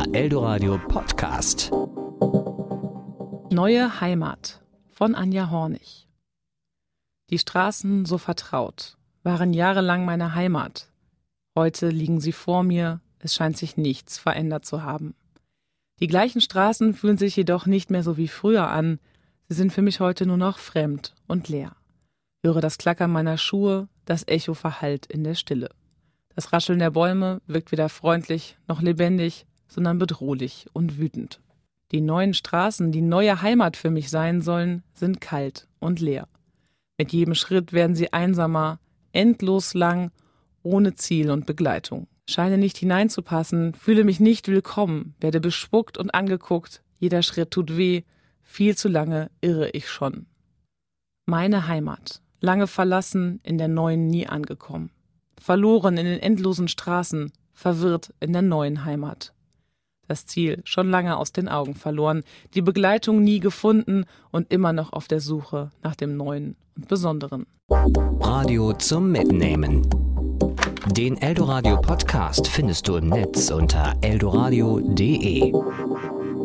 Der Eldoradio Podcast. Neue Heimat von Anja Hornig. Die Straßen, so vertraut, waren jahrelang meine Heimat. Heute liegen sie vor mir, es scheint sich nichts verändert zu haben. Die gleichen Straßen fühlen sich jedoch nicht mehr so wie früher an. Sie sind für mich heute nur noch fremd und leer. Höre das Klackern meiner Schuhe, das Echo verhallt in der Stille. Das Rascheln der Bäume wirkt weder freundlich noch lebendig, sondern bedrohlich und wütend. Die neuen Straßen, die neue Heimat für mich sein sollen, sind kalt und leer. Mit jedem Schritt werden sie einsamer, endlos lang, ohne Ziel und Begleitung. Scheine nicht hineinzupassen, fühle mich nicht willkommen, werde bespuckt und angeguckt, jeder Schritt tut weh, viel zu lange irre ich schon. Meine Heimat, lange verlassen, in der neuen nie angekommen. Verloren in den endlosen Straßen, verwirrt in der neuen Heimat. Das Ziel schon lange aus den Augen verloren, die Begleitung nie gefunden und immer noch auf der Suche nach dem Neuen und Besonderen. Radio zum Mitnehmen. Den Eldoradio Podcast findest du im Netz unter eldoradio.de.